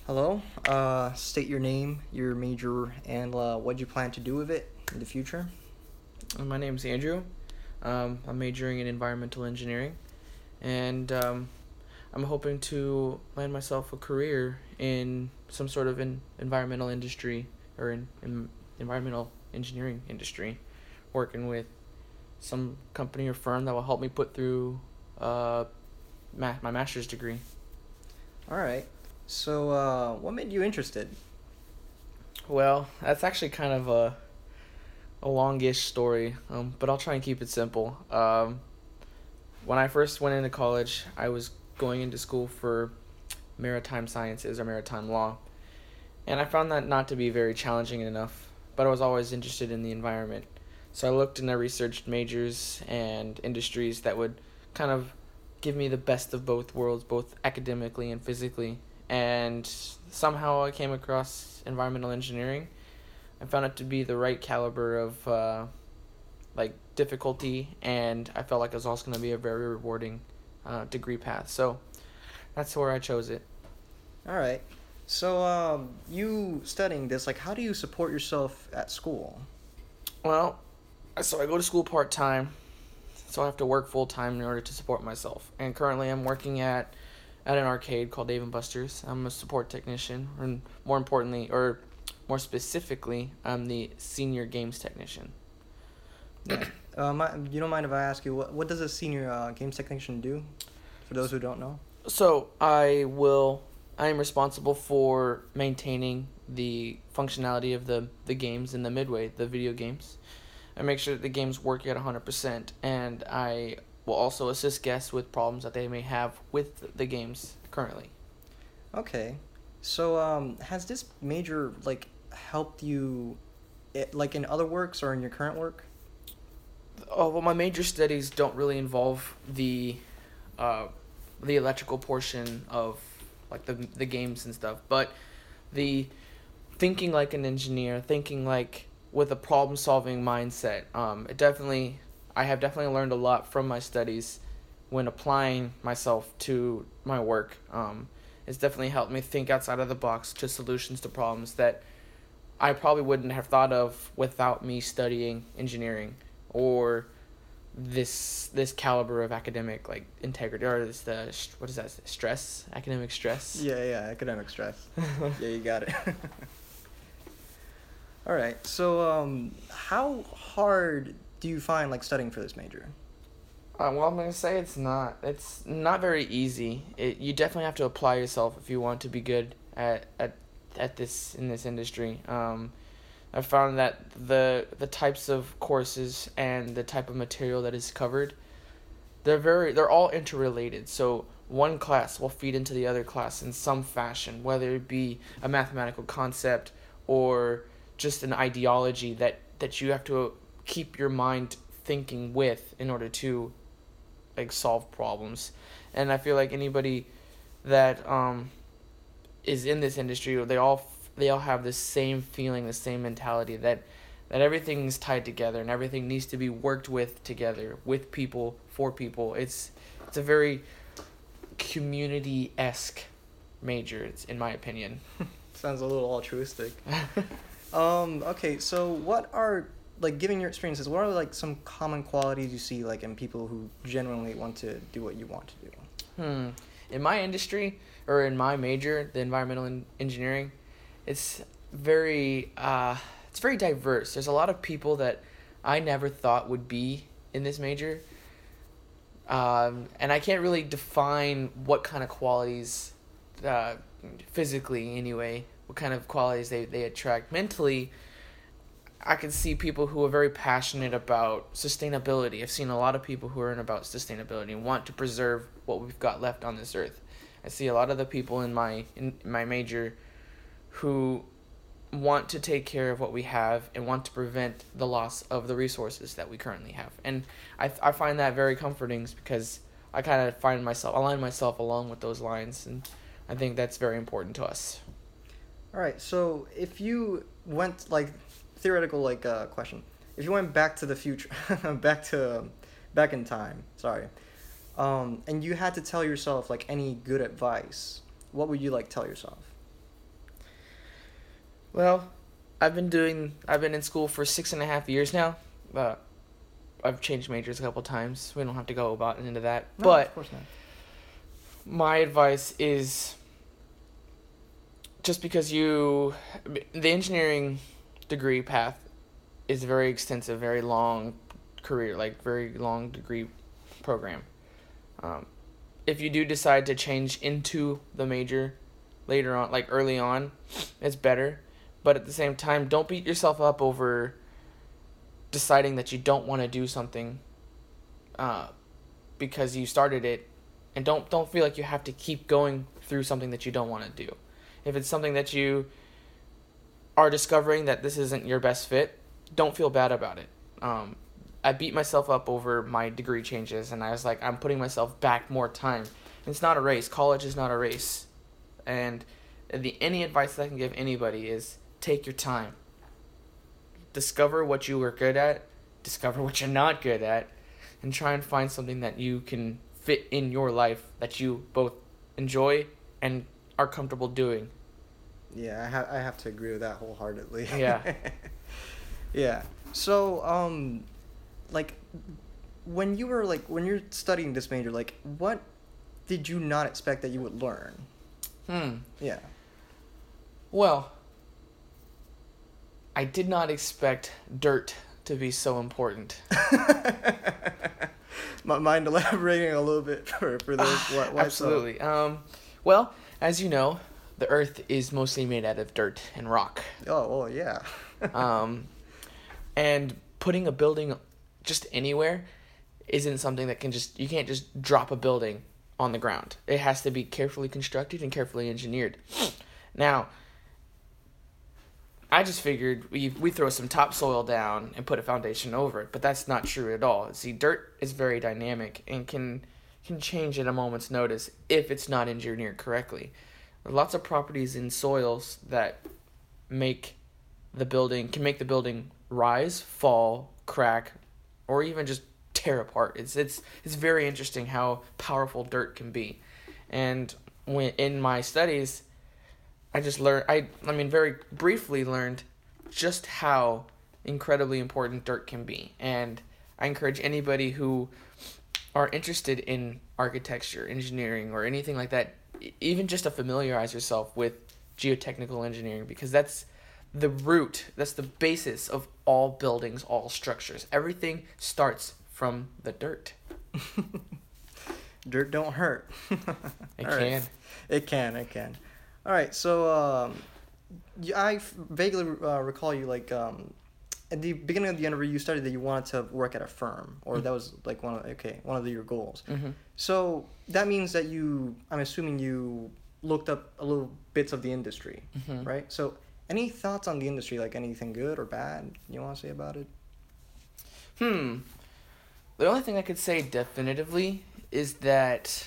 Hello. State your name, your major, and what you plan to do with it in the future. My name's Andrew. I'm majoring in environmental engineering, and I'm hoping to land myself a career in some sort of environmental industry or in environmental engineering industry, working with some company or firm that will help me put through my master's degree. All right. So, what made you interested? Well, that's actually kind of a longish story, but I'll try and keep it simple. When I first went into college, I was going into school for maritime sciences or maritime law, and I found that not to be very challenging enough, but I was always interested in the environment. So I looked and I researched majors and industries that would kind of give me the best of both worlds, both academically and physically. And somehow I came across environmental engineering. I found it to be the right caliber of difficulty, and I felt like it was also going to be a very rewarding degree path. So that's where I chose it. All right. So, you studying this, like, how do you support yourself at school? Well, so I go to school part time, so I have to work full time in order to support myself. And currently, I'm working at an arcade called Dave and Buster's. I'm a support technician, and more importantly, or more specifically, I'm the senior games technician. Yeah. You don't mind if I ask you what does a senior games technician do? For those who don't know. So I am responsible for maintaining the functionality of the games in the midway, the video games. I make sure that the games work at 100%, and I will also assist guests with problems that they may have with the games currently. Okay. So, has this major like helped you, like in other works or in your current work? Oh, well, my major studies don't really involve uh, the electrical portion of like the games and stuff, but the thinking like an engineer, thinking like with a problem solving mindset. I have definitely learned a lot from my studies when applying myself to my work. It's definitely helped me think outside of the box to solutions to problems that I probably wouldn't have thought of without me studying engineering or this caliber of academic like integrity or this the what is that stress academic stress. Yeah, academic stress. Yeah, you got it. All right. So, how hard do you find like studying for this major? Well, I'm gonna say it's not very easy. You definitely have to apply yourself if you want to be good at this in this industry. I found that the types of courses and the type of material that is covered, they're all interrelated. So one class will feed into the other class in some fashion, whether it be a mathematical concept or just an ideology that you have to keep your mind thinking with in order to like solve problems. And I feel like anybody that is in this industry, they all have the same feeling, the same mentality that everything's tied together and everything needs to be worked with together with people for people. It's a very community-esque major, it's in my opinion. Sounds a little altruistic. Okay, so what are like given your experiences, what are like some common qualities you see like in people who genuinely want to do what you want to do? In my industry or in my major, the environmental engineering, it's very it's very diverse. There's a lot of people that I never thought would be in this major, and I can't really define what kind of qualities, physically anyway, what kind of qualities they attract. Mentally, I can see people who are very passionate about sustainability. I've seen a lot of people who are in about sustainability and want to preserve what we've got left on this earth. I see a lot of the people in my major who want to take care of what we have and want to prevent the loss of the resources that we currently have. And I find that very comforting because I kind of align myself along with those lines, and I think that's very important to us. All right, so if you went like theoretical like question, if you went back to the future, back in time, sorry, and you had to tell yourself like any good advice, what would you like tell yourself? Well, I've been in school for 6.5 years now. Uh, I've changed majors a couple times. We don't have to go about into that. No, But of course not. my advice is just because the engineering degree path is a very extensive, very long career, like very long degree program. If you do decide to change into the major later on, like early on, it's better. But at the same time, don't beat yourself up over deciding that you don't want to do something because you started it, and don't feel like you have to keep going through something that you don't want to do. If it's something that you are discovering that this isn't your best fit, don't feel bad about it. I beat myself up over my degree changes, and I was like, I'm putting myself back more time. It's not a race. College is not a race. And any advice that I can give anybody is take your time. Discover what you are good at, discover what you're not good at, and try and find something that you can fit in your life that you both enjoy and are comfortable doing. Yeah, I have to agree with that wholeheartedly. Yeah. Yeah. So, like, when you're studying this major, like, what did you not expect that you would learn? Yeah. Well, I did not expect dirt to be so important. Mind elaborating a little bit for those? Why Absolutely. Well, as you know, the Earth is mostly made out of dirt and rock. Oh, well, yeah. And putting a building just anywhere isn't something that you can't just drop a building on the ground. It has to be carefully constructed and carefully engineered. Now, I just figured we throw some topsoil down and put a foundation over it, but that's not true at all. See, dirt is very dynamic and can change at a moment's notice if it's not engineered correctly. There are lots of properties in soils that make the building rise, fall, crack, or even just tear apart. It's very interesting how powerful dirt can be. And when in my studies, I just learned, very briefly learned just how incredibly important dirt can be. And I encourage anybody who are interested in architecture, engineering, or anything like that, even just to familiarize yourself with geotechnical engineering, because that's the root, that's the basis of all buildings, all structures. Everything starts from the dirt. Dirt don't hurt. It can. It can. All right, so I vaguely recall you at the beginning of the interview you started that you wanted to work at a firm, or that was like one of your goals. Mm-hmm. So that means that I'm assuming you looked up a little bits of the industry, Mm-hmm. right? So any thoughts on the industry, like anything good or bad you want to say about it? The only thing I could say definitively is that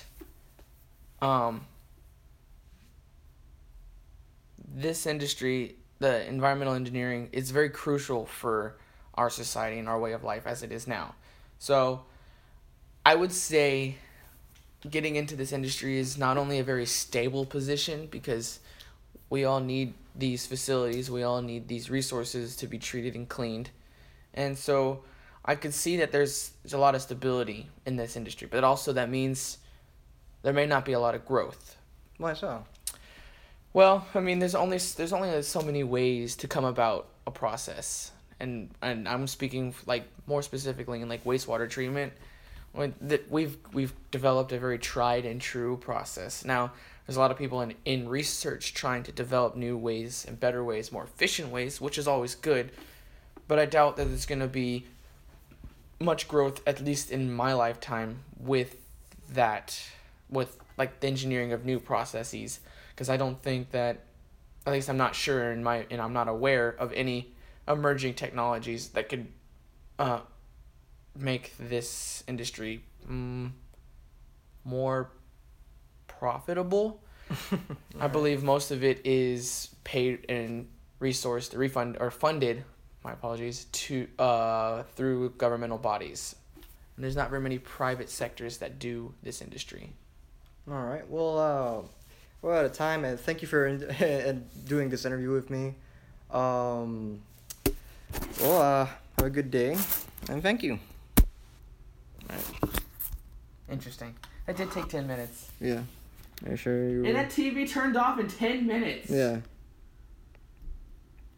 this industry, the environmental engineering, is very crucial for our society and our way of life as it is now. So I would say getting into this industry is not only a very stable position, because we all need these facilities, we all need these resources to be treated and cleaned. And so I could see that there's a lot of stability in this industry, but also that means there may not be a lot of growth. Why so? Well, there's only so many ways to come about a process, and I'm speaking like more specifically in like wastewater treatment. We've developed a very tried and true process. Now, there's a lot of people in research trying to develop new ways and better ways, more efficient ways, which is always good, but I doubt that there's going to be much growth, at least in my lifetime, with like the engineering of new processes. Because I don't think that, at least I'm not sure and I'm not aware of any emerging technologies that could make this industry more profitable. I believe most of it is paid and funded. My apologies, through governmental bodies. And there's not very many private sectors that do this industry. All right. Well, we're out of time, and thank you for doing this interview with me. Well, have a good day, and thank you. Alright. Interesting. That did take 10 minutes. Yeah. Are you sure you And that TV turned off in 10 minutes. Yeah.